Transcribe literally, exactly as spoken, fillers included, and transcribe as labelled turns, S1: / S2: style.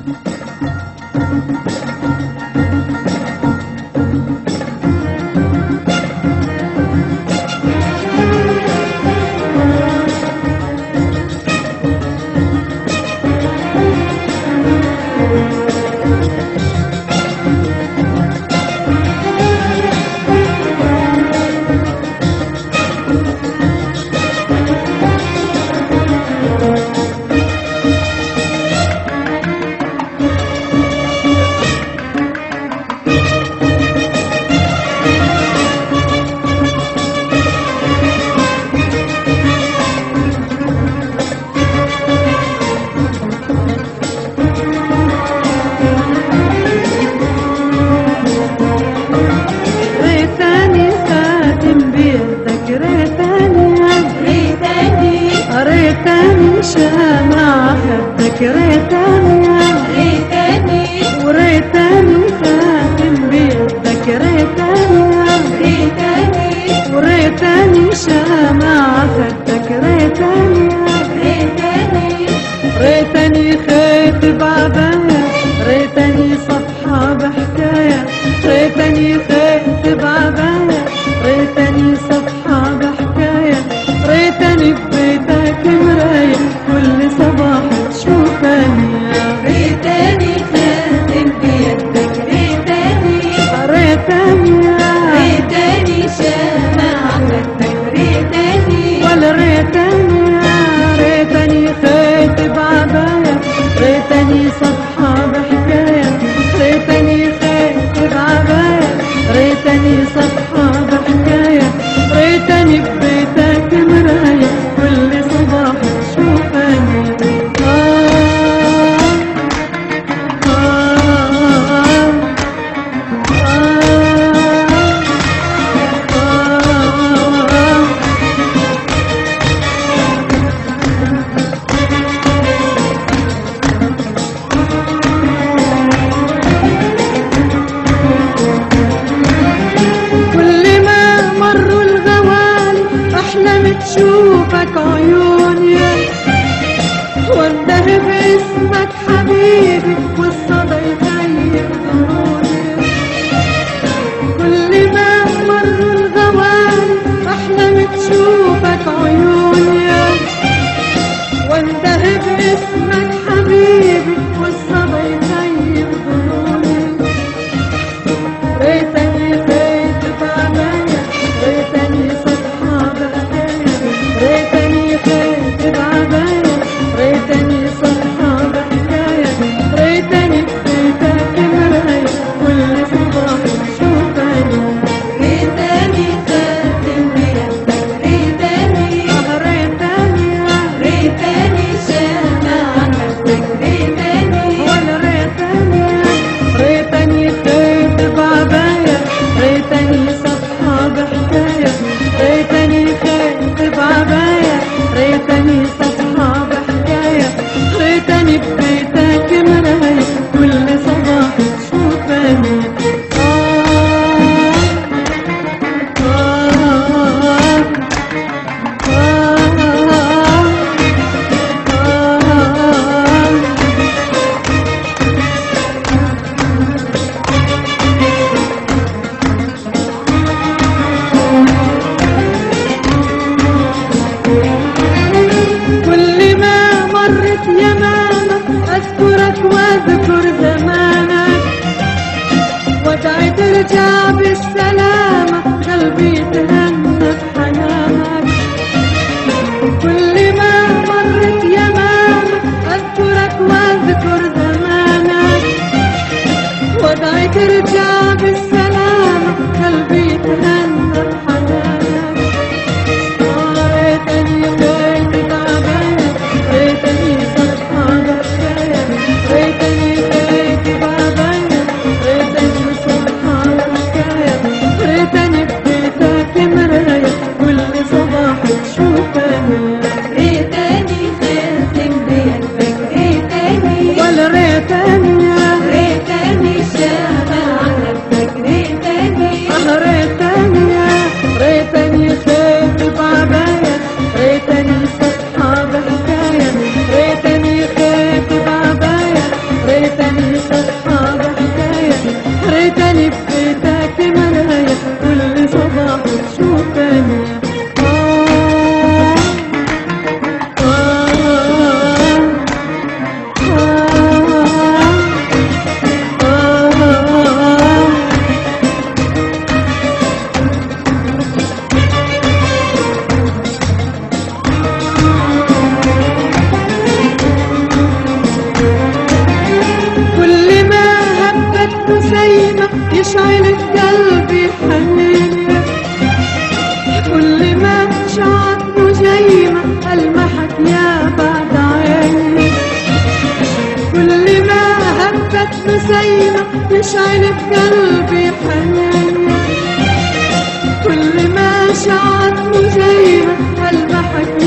S1: شمعة خدك ريتني
S2: ريتني
S1: وريتني خاتم بيدك ريتني
S2: ريتني
S1: وريتني شمعة خدك ريتني
S2: ريتني
S1: ريتني خيط بعباية ريتني صفحة بحكاية ريتني خيط بعباية ريتني صفحة بحكاية ريتني ببيتك مراية كل صباح تشوفني
S2: ريتني خاتم بيدك ريتني
S1: ريتني
S2: ريتني شمعة خدك ريتني
S1: ولا ريتني ريتني خيط بعباية ريتني صفحة بحكاية ريتني خيط بعباية ريتني صفحة بحكاية ريتني ببيتك مراية كل صباح تشوفني آه آه آه كل ما مروا الغوالي أحلم تشوفك عيوني وانده باسمك حبيبي والصدى يغير ضروري كل ما مروا الغوالي أحلم تشوفك عيوني وانده باسمك حبيبي والصدى يغير ضروري ريتني خيط بعباية ريتني صفحة بحكاية ريتني خيط بعباية ريتني صفحة بحكاية ريتني ببيتك مراية كل صباح تشوفني
S2: ريتني خاتم بيدك ريتني
S1: ريتني
S2: ريتني شمعة خدك ريتني
S1: ولا ريتني ريتني خيط بعباية ريتني صفحة بحكاية ريتني خيط بعباية ريتني صفحة بحكاية ريتني ببيتك مراية كل صباح تشوفني آه آه آه آه كل ما مرت يمامك أذكرك وأذكر زمانك وادعي ترجع بالسلامة قلبي يتهنى بحنانك كل ما مرت يمامك أذكرك وأذكر زمانك وادعي ترجع بالسلامة قلبي يتهنى بحنانك ريتني خيط بعباية ريتني صفحة بحكاية ريتني خيط بعباية ريتني صفحة بحكاية ريتني ببيتك مراية كل صباح تشوفني
S2: ريتني خاتم بيدك ريتني
S1: ولا ريتني
S2: ريتني شمعة خدك ريتني
S1: ريتني ريتني خيط بعباية ريتني صفحة بحكاية ريتني خيط بعباية ريتني يشعل في قلبي حنية، كل ما شعت نجيمة ألمحك يا بعد عيني، كل ما هبت نسيمة يشعل في قلبي حنية، كل ما شعت نجيمة ألمحك